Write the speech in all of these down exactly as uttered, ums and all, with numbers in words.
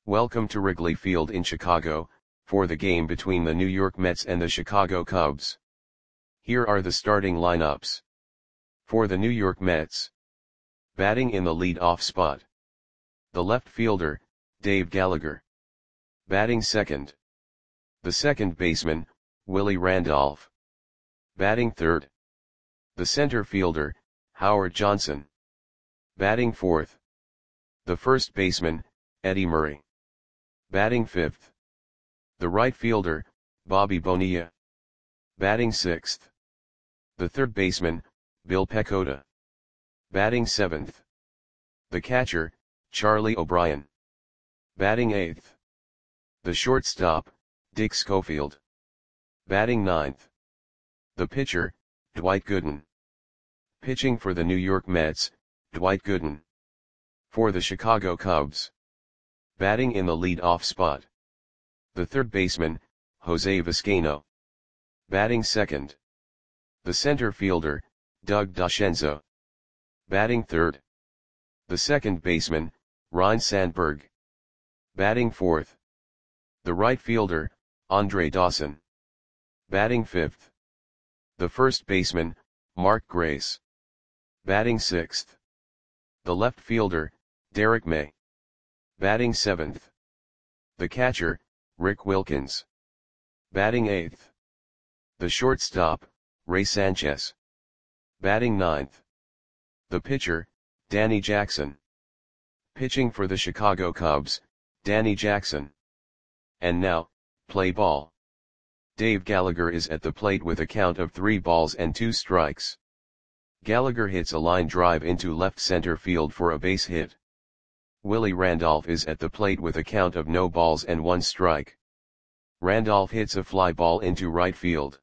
Welcome to Wrigley Field in Chicago, for the game between the New York Mets and the Chicago Cubs. Here are the starting lineups. For the New York Mets. Batting in the lead-off spot. The left fielder, Dave Gallagher. Batting second. The second baseman, Willie Randolph. Batting third. The center fielder, Howard Johnson. Batting fourth. The first baseman, Eddie Murray. Batting fifth. The right fielder, Bobby Bonilla. Batting sixth. The third baseman, Bill Pecota. Batting seventh. The catcher, Charlie O'Brien. Batting eighth. The shortstop, Dick Schofield. Batting ninth. The pitcher, Dwight Gooden. Pitching for the New York Mets, Dwight Gooden. For the Chicago Cubs. Batting in the lead-off spot. The third baseman, Jose Vizcaino. Batting second. The center fielder, Doug DeCenzo. Batting third. The second baseman, Ryne Sandberg. Batting fourth. The right fielder, Andre Dawson. Batting fifth. The first baseman, Mark Grace. Batting sixth. The left fielder, Derek May. Batting seventh. The catcher, Rick Wilkins. Batting eighth. The shortstop, Ray Sanchez. Batting ninth. The pitcher, Danny Jackson. Pitching for the Chicago Cubs, Danny Jackson. And now, play ball. Dave Gallagher is at the plate with a count of three balls and two strikes. Gallagher hits a line drive into left center field for a base hit. Willie Randolph is at the plate with a count of no balls and one strike. Randolph hits a fly ball into right field.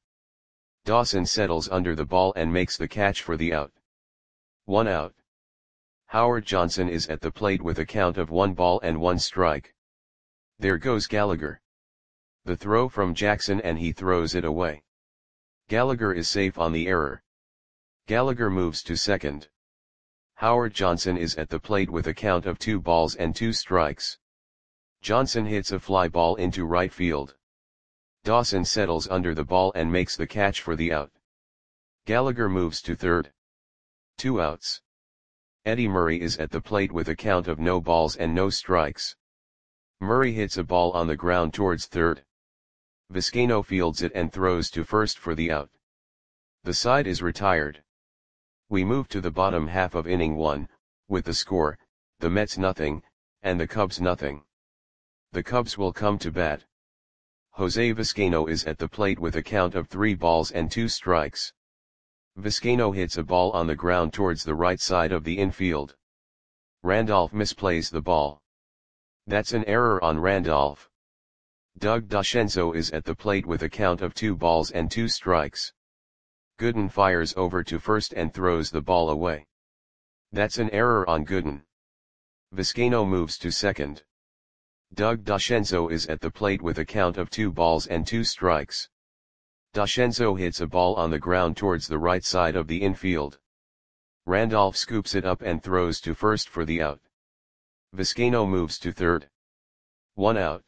Dawson settles under the ball and makes the catch for the out. One out. Howard Johnson is at the plate with a count of one ball and one strike. There goes Gallagher. The throw from Jackson and he throws it away. Gallagher is safe on the error. Gallagher moves to second. Howard Johnson is at the plate with a count of two balls and two strikes. Johnson hits a fly ball into right field. Dawson settles under the ball and makes the catch for the out. Gallagher moves to third. Two outs. Eddie Murray is at the plate with a count of no balls and no strikes. Murray hits a ball on the ground towards third. Vizcaino fields it and throws to first for the out. The side is retired. We move to the bottom half of inning one, with the score, the Mets nothing, and the Cubs nothing. The Cubs will come to bat. Jose Vizcaino is at the plate with a count of three balls and two strikes. Vizcaino hits a ball on the ground towards the right side of the infield. Randolph misplays the ball. That's an error on Randolph. Doug DeCenzo is at the plate with a count of two balls and two strikes. Gooden fires over to first and throws the ball away. That's an error on Gooden. Vizcaino moves to second. Doug DeCenzo is at the plate with a count of two balls and two strikes. DeCenzo hits a ball on the ground towards the right side of the infield. Randolph scoops it up and throws to first for the out. Vizcaino moves to third. One out.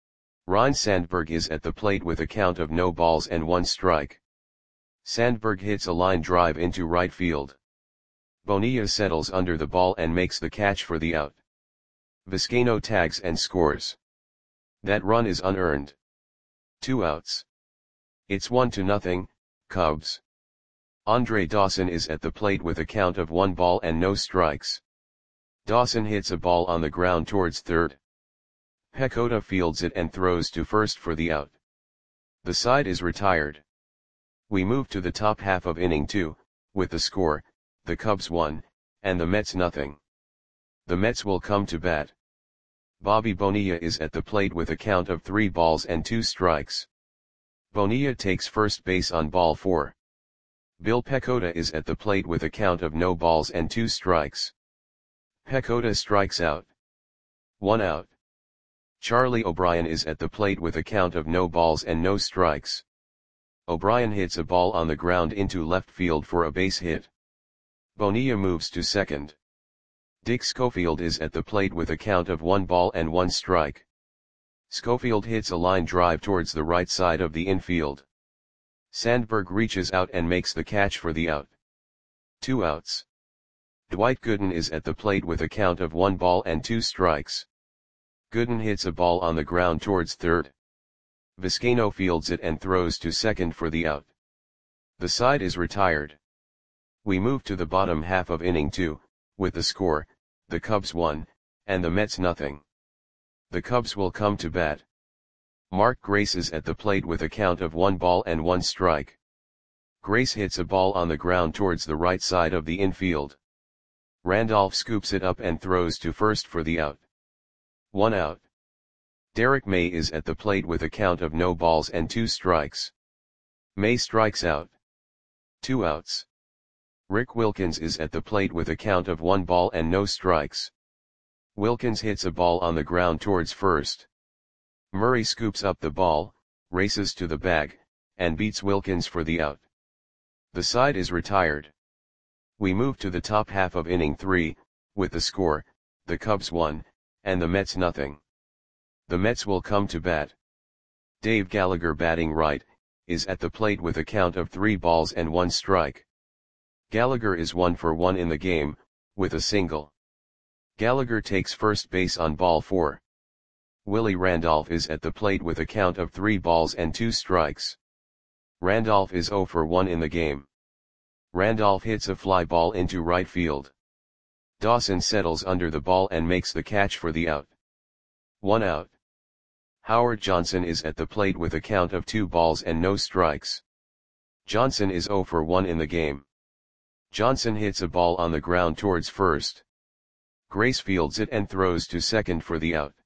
Ryne Sandberg is at the plate with a count of no balls and one strike. Sandberg hits a line drive into right field. Bonilla settles under the ball and makes the catch for the out. Vizcaino tags and scores. That run is unearned. Two outs. It's one to nothing, Cubs. Andre Dawson is at the plate with a count of one ball and no strikes. Dawson hits a ball on the ground towards third. Pecota fields it and throws to first for the out. The side is retired. We move to the top half of inning two, with the score, the Cubs one, and the Mets nothing. The Mets will come to bat. Bobby Bonilla is at the plate with a count of three balls and two strikes. Bonilla takes first base on ball four. Bill Pecota is at the plate with a count of no balls and two strikes. Pecota strikes out. One out. Charlie O'Brien is at the plate with a count of no balls and no strikes. O'Brien hits a ball on the ground into left field for a base hit. Bonilla moves to second. Dick Schofield is at the plate with a count of one ball and one strike. Schofield hits a line drive towards the right side of the infield. Sandberg reaches out and makes the catch for the out. Two outs. Dwight Gooden is at the plate with a count of one ball and two strikes. Gooden hits a ball on the ground towards third. Vizcaino fields it and throws to second for the out. The side is retired. We move to the bottom half of inning two, with the score, the Cubs one, and the Mets nothing. The Cubs will come to bat. Mark Grace is at the plate with a count of one ball and one strike. Grace hits a ball on the ground towards the right side of the infield. Randolph scoops it up and throws to first for the out. One out. Derek May is at the plate with a count of no balls and two strikes. May strikes out. Two outs. Rick Wilkins is at the plate with a count of one ball and no strikes. Wilkins hits a ball on the ground towards first. Murray scoops up the ball, races to the bag, and beats Wilkins for the out. The side is retired. We move to the top half of inning three, with the score, the Cubs one, and the Mets nothing. The Mets will come to bat. Dave Gallagher, batting right, is at the plate with a count of three balls and one strike. Gallagher is one for one in the game, with a single. Gallagher takes first base on ball four. Willie Randolph is at the plate with a count of three balls and two strikes. Randolph is zero for one in the game. Randolph hits a fly ball into right field. Dawson settles under the ball and makes the catch for the out. One out. Howard Johnson is at the plate with a count of two balls and no strikes. Johnson is zero for one in the game. Johnson hits a ball on the ground towards first. Grace fields it and throws to second for the out.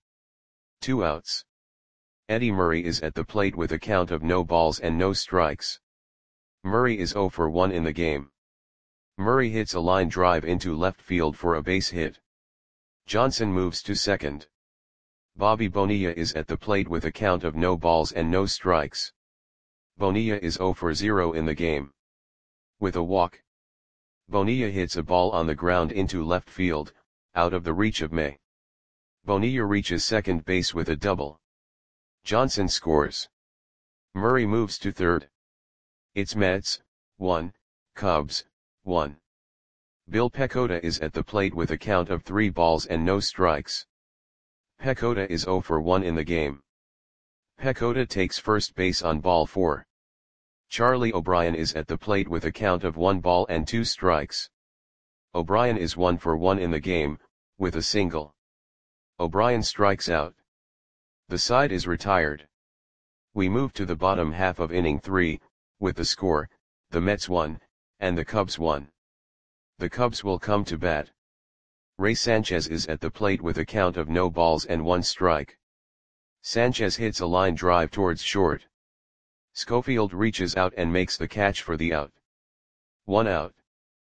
Two outs. Eddie Murray is at the plate with a count of no balls and no strikes. Murray is zero for one in the game. Murray hits a line drive into left field for a base hit. Johnson moves to second. Bobby Bonilla is at the plate with a count of no balls and no strikes. Bonilla is zero for zero in the game. With a walk, Bonilla hits a ball on the ground into left field, out of the reach of May. Bonilla reaches second base with a double. Johnson scores. Murray moves to third. It's Mets, one, Cubs, one. Bill Pecota is at the plate with a count of three balls and no strikes. Pecota is zero for one in the game. Pecota takes first base on ball four. Charlie O'Brien is at the plate with a count of one ball and two strikes. O'Brien is one for one in the game, with a single. O'Brien strikes out. The side is retired. We move to the bottom half of inning three, with the score, the Mets one, and the Cubs one. The Cubs will come to bat. Ray Sanchez is at the plate with a count of no balls and one strike. Sanchez hits a line drive towards short. Schofield reaches out and makes the catch for the out. One out.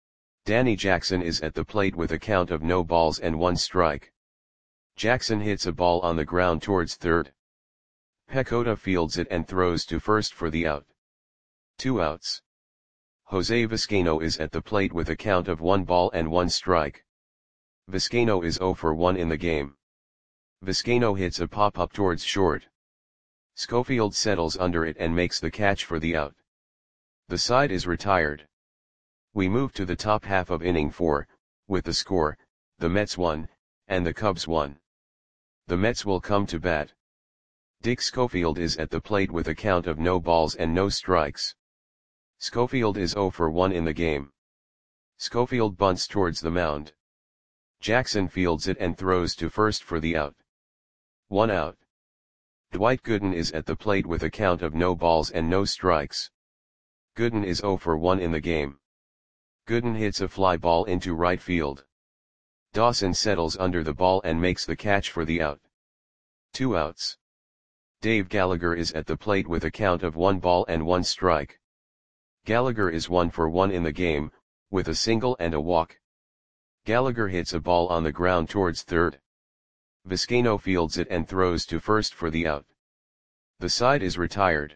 Danny Jackson is at the plate with a count of no balls and one strike. Jackson hits a ball on the ground towards third. Pecota fields it and throws to first for the out. Two outs. Jose Vizcaino is at the plate with a count of one ball and one strike. Vizcaino is zero for one in the game. Vizcaino hits a pop-up towards short. Schofield settles under it and makes the catch for the out. The side is retired. We move to the top half of inning four, with the score, the Mets one, and the Cubs one. The Mets will come to bat. Dick Schofield is at the plate with a count of no balls and no strikes. Schofield is zero for one in the game. Schofield bunts towards the mound. Jackson fields it and throws to first for the out. One out. Dwight Gooden is at the plate with a count of no balls and no strikes. Gooden is zero for one in the game. Gooden hits a fly ball into right field. Dawson settles under the ball and makes the catch for the out. Two outs. Dave Gallagher is at the plate with a count of one ball and one strike. Gallagher is one for one in the game, with a single and a walk. Gallagher hits a ball on the ground towards third. Vizcaino fields it and throws to first for the out. The side is retired.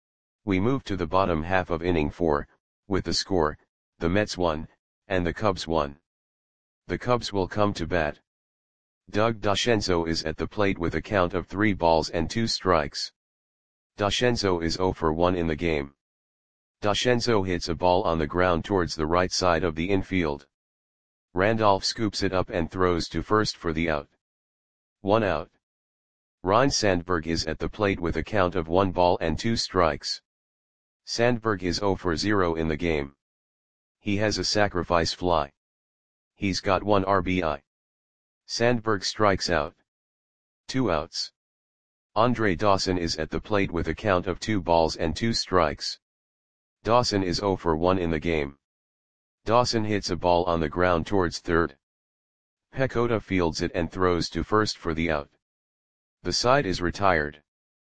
We move to the bottom half of inning four, with the score, the Mets one, and the Cubs one. The Cubs will come to bat. Doug DeCenzo is at the plate with a count of three balls and two strikes. DeCenzo is zero for one in the game. DeCenzo hits a ball on the ground towards the right side of the infield. Randolph scoops it up and throws to first for the out. One out. Ryne Sandberg is at the plate with a count of one ball and two strikes. Sandberg is zero for zero in the game. He has a sacrifice fly. He's got one R B I. Sandberg strikes out. Two outs. Andre Dawson is at the plate with a count of two balls and two strikes. Dawson is zero for one in the game. Dawson hits a ball on the ground towards third. Pecota fields it and throws to first for the out. The side is retired.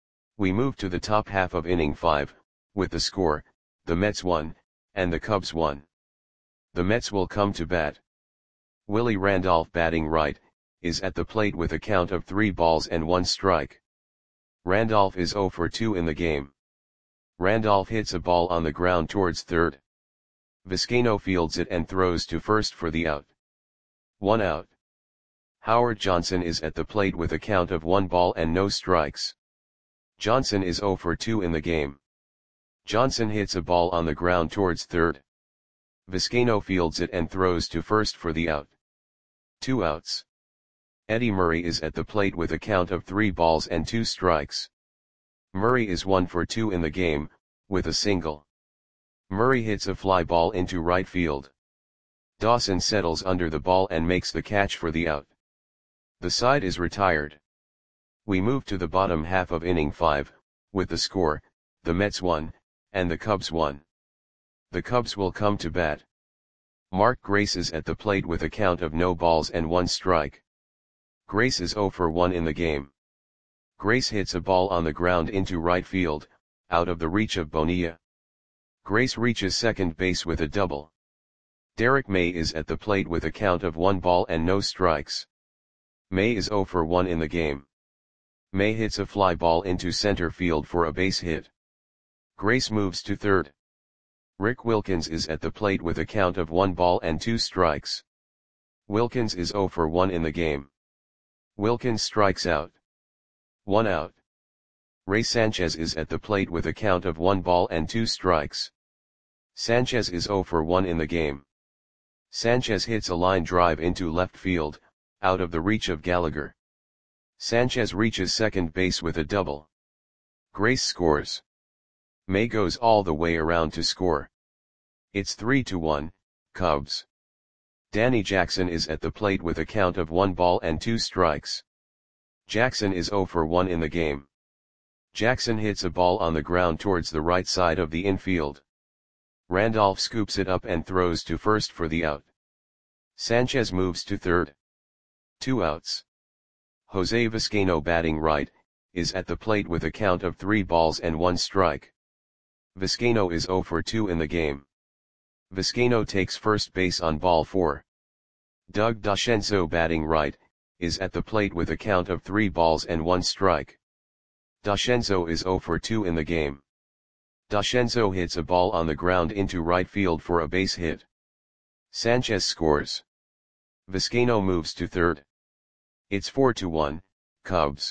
We move to the top half of inning five, with the score, the Mets won, and the Cubs won. The Mets will come to bat. Willie Randolph, batting right, is at the plate with a count of three balls and one strike. Randolph is zero for two in the game. Randolph hits a ball on the ground towards third. Vizcaino fields it and throws to first for the out. One out. Howard Johnson is at the plate with a count of one ball and no strikes. Johnson is zero for two in the game. Johnson hits a ball on the ground towards third. Vizcaino fields it and throws to first for the out. Two outs. Eddie Murray is at the plate with a count of three balls and two strikes. Murray is one for two in the game, with a single. Murray hits a fly ball into right field. Dawson settles under the ball and makes the catch for the out. The side is retired. We move to the bottom half of inning five, with the score, the Mets won, and the Cubs won. The Cubs will come to bat. Mark Grace is at the plate with a count of no balls and one strike. Grace is zero for one in the game. Grace hits a ball on the ground into right field, out of the reach of Bonilla. Grace reaches second base with a double. Derek May is at the plate with a count of one ball and no strikes. May is zero for one in the game. May hits a fly ball into center field for a base hit. Grace moves to third. Rick Wilkins is at the plate with a count of one ball and two strikes. Wilkins is zero for one in the game. Wilkins strikes out. One out. Ray Sanchez is at the plate with a count of one ball and two strikes. Sanchez is zero for one in the game. Sanchez hits a line drive into left field, out of the reach of Gallagher. Sanchez reaches second base with a double. Grace scores. May goes all the way around to score. It's three to one, Cubs. Danny Jackson is at the plate with a count of one ball and two strikes. Jackson is zero for one in the game. Jackson hits a ball on the ground towards the right side of the infield. Randolph scoops it up and throws to first for the out. Sanchez moves to third. Two outs. Jose Vizcaino, batting right, is at the plate with a count of three balls and one strike. Vizcaino is zero for two in the game. Vizcaino takes first base on ball four. Doug DeCenzo, batting right, is at the plate with a count of three balls and one strike. DeCenzo is zero for two in the game. DeCenzo hits a ball on the ground into right field for a base hit. Sanchez scores. Vizcaino moves to third. It's four to one, Cubs.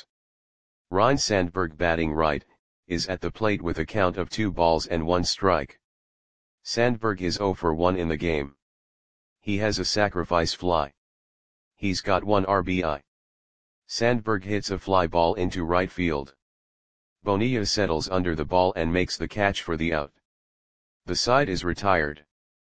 Ryne Sandberg, batting right, is at the plate with a count of two balls and one strike. Sandberg is zero for one in the game. He has a sacrifice fly. He's got one R B I. Sandberg hits a fly ball into right field. Bonilla settles under the ball and makes the catch for the out. The side is retired.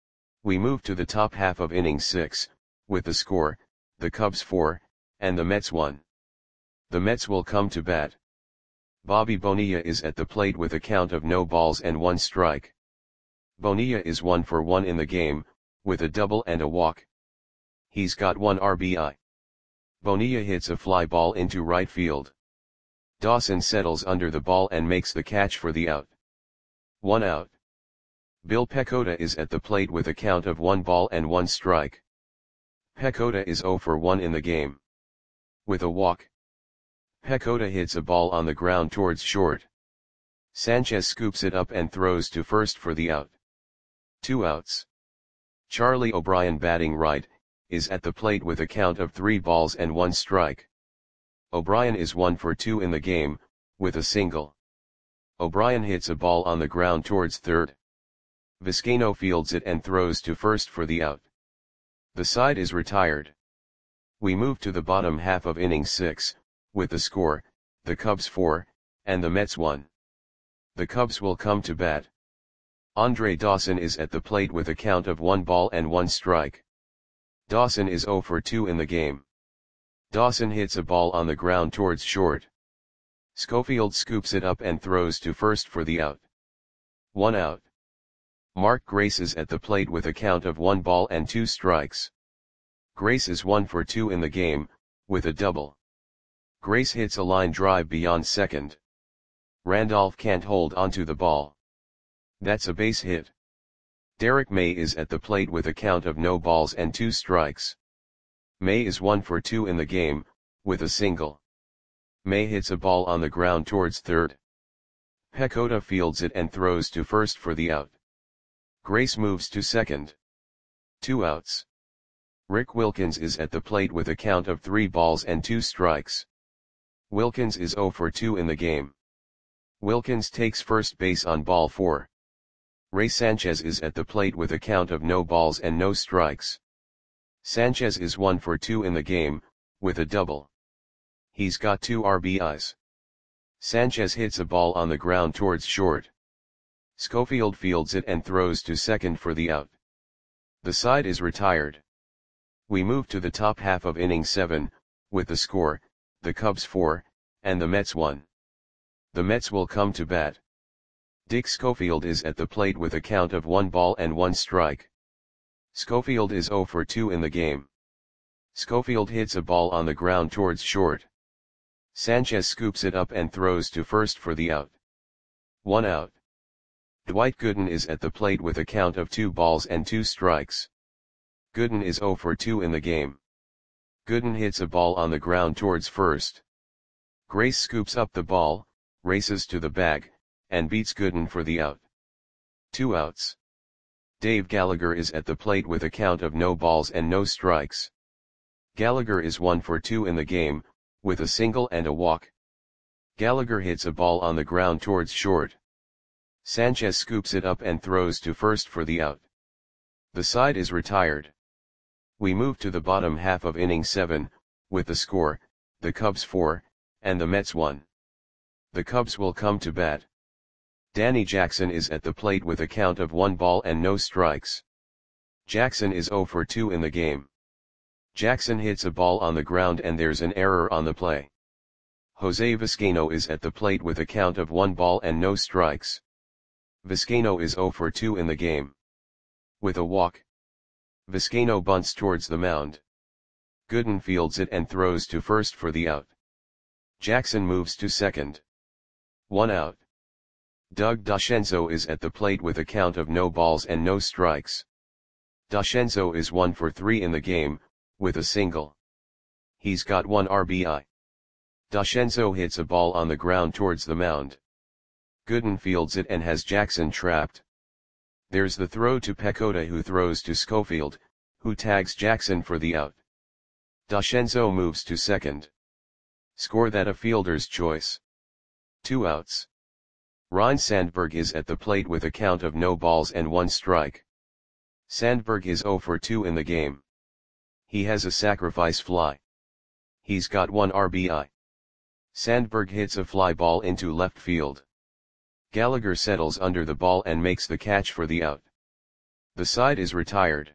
We move to the top half of inning six, with the score, the Cubs four, and the Mets one. The Mets will come to bat. Bobby Bonilla is at the plate with a count of no balls and one strike. Bonilla is one for one in the game, with a double and a walk. He's got one R B I. Bonilla hits a fly ball into right field. Dawson settles under the ball and makes the catch for the out. One out. Bill Pecota is at the plate with a count of one ball and one strike. Pecota is zero for one in the game. With a walk. Pecota hits a ball on the ground towards short. Sanchez scoops it up and throws to first for the out. Two outs. Charlie O'Brien, batting right, is at the plate with a count of three balls and one strike. O'Brien is one for two in the game, with a single. O'Brien hits a ball on the ground towards third. Vizcaino fields it and throws to first for the out. The side is retired. We move to the bottom half of inning six, with the score, the Cubs four, and the Mets one. The Cubs will come to bat. Andre Dawson is at the plate with a count of one ball and one strike. Dawson is zero for two in the game. Dawson hits a ball on the ground towards short. Schofield scoops it up and throws to first for the out. One out. Mark Grace is at the plate with a count of one ball and two strikes. Grace is one for two in the game, with a double. Grace hits a line drive beyond second. Randolph can't hold onto the ball. That's a base hit. Derek May is at the plate with a count of no balls and two strikes. May is one for two in the game, with a single. May hits a ball on the ground towards third. Pecota fields it and throws to first for the out. Grace moves to second. Two outs. Rick Wilkins is at the plate with a count of three balls and two strikes. Wilkins is zero for two in the game. Wilkins takes first base on ball four. Ray Sanchez is at the plate with a count of no balls and no strikes. Sanchez is one for two in the game, with a double. He's got two R B Is. Sanchez hits a ball on the ground towards short. Schofield fields it and throws to second for the out. The side is retired. We move to the top half of inning seven, with the score, the Cubs four, and the Mets one. The Mets will come to bat. Dick Schofield is at the plate with a count of one ball and one strike. Schofield is zero for two in the game. Schofield hits a ball on the ground towards short. Sanchez scoops it up and throws to first for the out. One out. Dwight Gooden is at the plate with a count of two balls and two strikes. Gooden is zero for two in the game. Gooden hits a ball on the ground towards first. Grace scoops up the ball, races to the bag, and beats Gooden for the out. Two outs. Dave Gallagher is at the plate with a count of no balls and no strikes. Gallagher is one for two in the game, with a single and a walk. Gallagher hits a ball on the ground towards short. Sanchez scoops it up and throws to first for the out. The side is retired. We move to the bottom half of inning seven, with the score, the Cubs four, and the Mets one. The Cubs will come to bat. Danny Jackson is at the plate with a count of one ball and no strikes. Jackson is zero for two in the game. Jackson hits a ball on the ground and there's an error on the play. Jose Vizcaino is at the plate with a count of one ball and no strikes. Vizcaino is zero for two in the game. With a walk. Vizcaino bunts towards the mound. Gooden fields it and throws to first for the out. Jackson moves to second. One out. Doug Dashenzo is at the plate with a count of no balls and no strikes. Dashenzo is one for three in the game, with a single. He's got one R B I. Dashenzo hits a ball on the ground towards the mound. Gooden fields it and has Jackson trapped. There's the throw to Pecota, who throws to Schofield, who tags Jackson for the out. Dashenzo moves to second. Score that a fielder's choice. Two outs. Ryne Sandberg is at the plate with a count of no balls and one strike. Sandberg is zero for two in the game. He has a sacrifice fly. He's got one R B I. Sandberg hits a fly ball into left field. Gallagher settles under the ball and makes the catch for the out. The side is retired.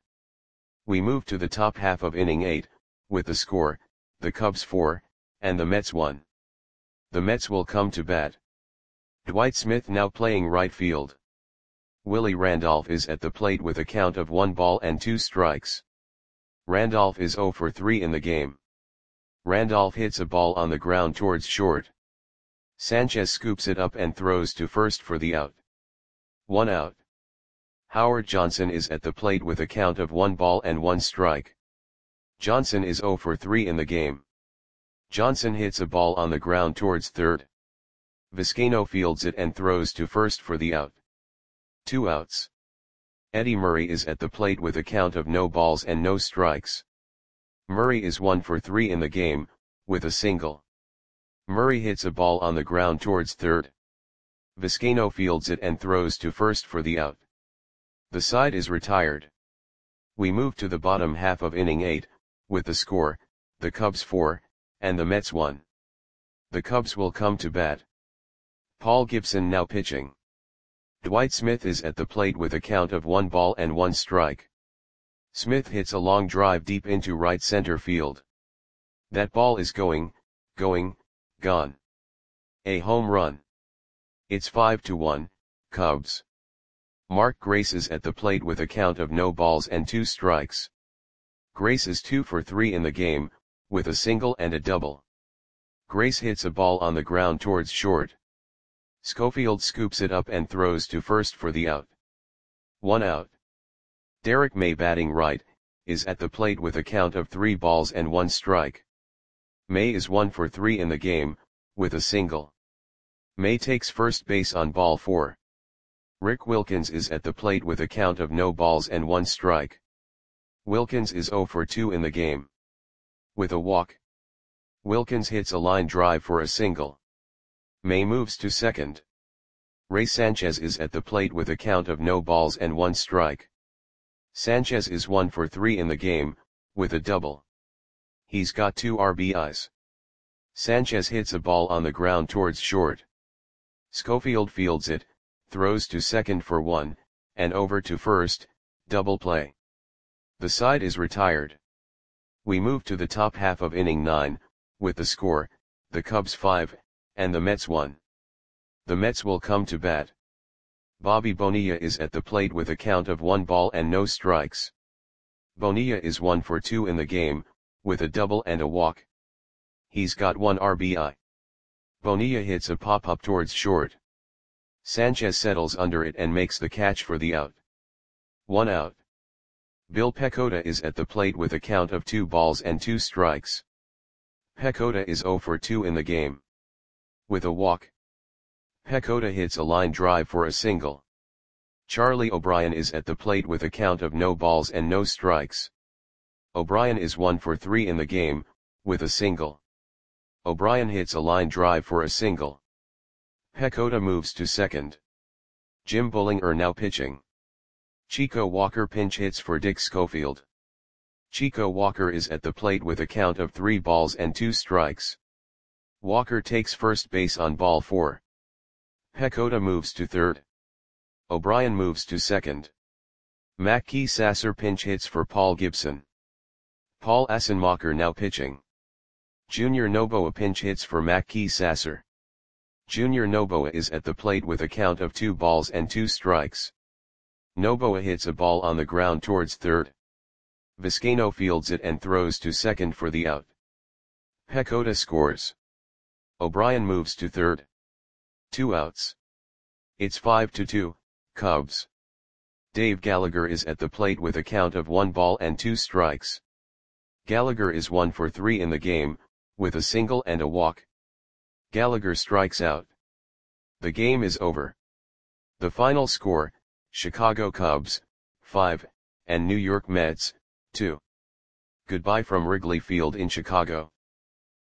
We move to the top half of inning eight, with the score, the Cubs four, and the Mets one. The Mets will come to bat. Dwight Smith now playing right field. Willie Randolph is at the plate with a count of one ball and two strikes. Randolph is zero for three in the game. Randolph hits a ball on the ground towards short. Sanchez scoops it up and throws to first for the out. One out. Howard Johnson is at the plate with a count of one ball and one strike. Johnson is zero for three in the game. Johnson hits a ball on the ground towards third. Vizcaino fields it and throws to first for the out. Two outs. Eddie Murray is at the plate with a count of no balls and no strikes. Murray is one for three in the game, with a single. Murray hits a ball on the ground towards third. Vizcaino fields it and throws to first for the out. The side is retired. We move to the bottom half of inning eight, with the score, the Cubs four, and the Mets one. The Cubs will come to bat. Paul Gibson now pitching. Dwight Smith is at the plate with a count of one ball and one strike. Smith hits a long drive deep into right center field. That ball is going, going, gone. A home run. It's five to one, Cubs. Mark Grace is at the plate with a count of no balls and two strikes. Grace is two for three in the game, with a single and a double. Grace hits a ball on the ground towards short. Schofield scoops it up and throws to first for the out. One out. Derek May, batting right, is at the plate with a count of three balls and one strike. May is one for three in the game, with a single. May takes first base on ball four. Rick Wilkins is at the plate with a count of no balls and one strike. Wilkins is zero for two in the game. With a walk. Wilkins hits a line drive for a single. May moves to second. Ray Sanchez is at the plate with a count of no balls and one strike. Sanchez is one for three in the game, with a double. He's got two R B Is. Sanchez hits a ball on the ground towards short. Schofield fields it, throws to second for one, and over to first, double play. The side is retired. We move to the top half of inning nine, with the score, the Cubs five, and the Mets one. The Mets will come to bat. Bobby Bonilla is at the plate with a count of one ball and no strikes. Bonilla is one for two in the game, with a double and a walk. He's got one R B I. Bonilla hits a pop-up towards short. Sanchez settles under it and makes the catch for the out. One out. Bill Pecota is at the plate with a count of two balls and two strikes. Pecota is zero for two in the game. With a walk. Pecota hits a line drive for a single. Charlie O'Brien is at the plate with a count of no balls and no strikes. O'Brien is one for three in the game, with a single. O'Brien hits a line drive for a single. Pecota moves to second. Jim Bullinger now pitching. Chico Walker pinch hits for Dick Schofield. Chico Walker is at the plate with a count of three balls and two strikes. Walker takes first base on ball four. Pecota moves to third. O'Brien moves to second. Mackey Sasser pinch hits for Paul Gibson. Paul Assenmacher now pitching. Junior Noboa pinch hits for Mackey Sasser. Junior Noboa is at the plate with a count of two balls and two strikes. Noboa hits a ball on the ground towards third. Vizcaino fields it and throws to second for the out. Pecota scores. O'Brien moves to third. Two outs. It's five to two, Cubs. Dave Gallagher is at the plate with a count of one ball and two strikes. Gallagher is one for three in the game, with a single and a walk. Gallagher strikes out. The game is over. The final score, Chicago Cubs, five, and New York Mets, two. Goodbye from Wrigley Field in Chicago.